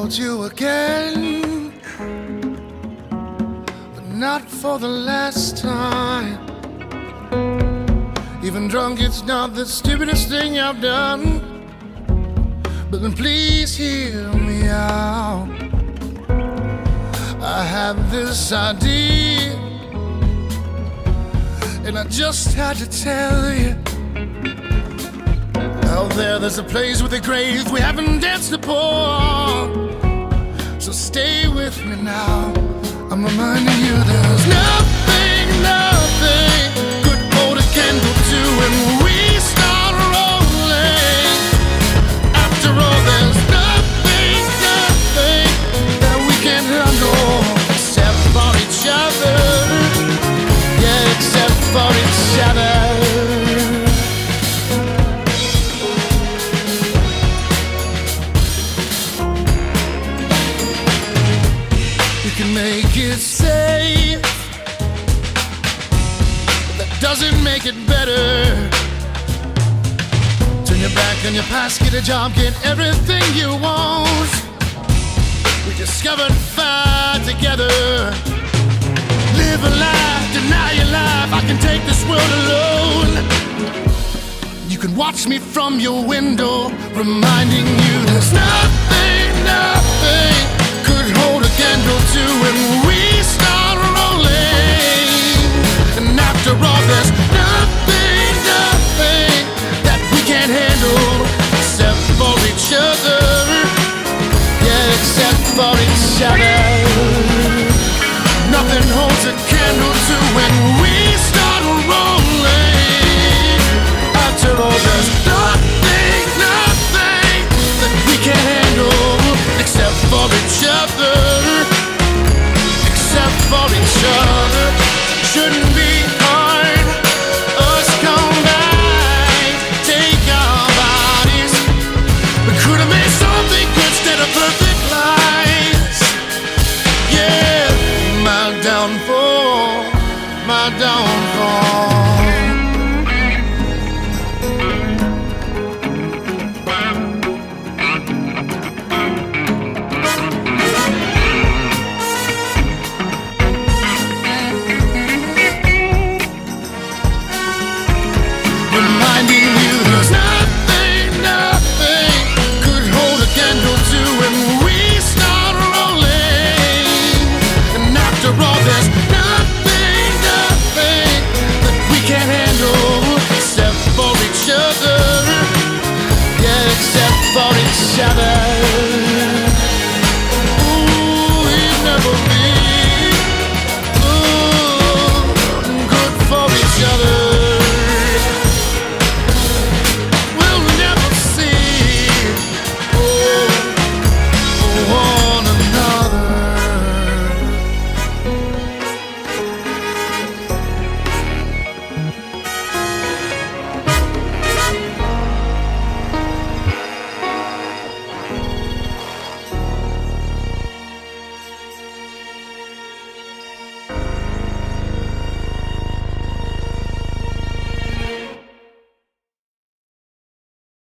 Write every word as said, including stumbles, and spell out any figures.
hold you again, but not for the last time. Even drunk, it's not the stupidest thing I've done. But then please hear me out. I have this idea, and I just had to tell you. Out there, there's a place with a grave we haven't danced upon. So stay with me now. I'm reminding you there's nothing, nothing could hold a candle to when we start rolling. After all, there's nothing, nothing that we can handle except for each other. Yeah, except for each other. Make it safe, but that doesn't make it better. Turn your back on your past, get a job, get everything you want. We discovered fire together. Live a life, deny your life. I can take this world alone. You can watch me from your window, reminding you there's nothing, nothing could hold a candle to when we start rolling. And after all, there's nothing, nothing that we can't handle except for each other. Yeah, except for each other. Nothing holds a candle to when we start rolling. After all, there's nothing, nothing that we can't handle except for each other. Except for each other. Shouldn't be hard. Us combined, take our bodies. We could have made something good instead of perfect lies. Yeah, my downfall, my downfall.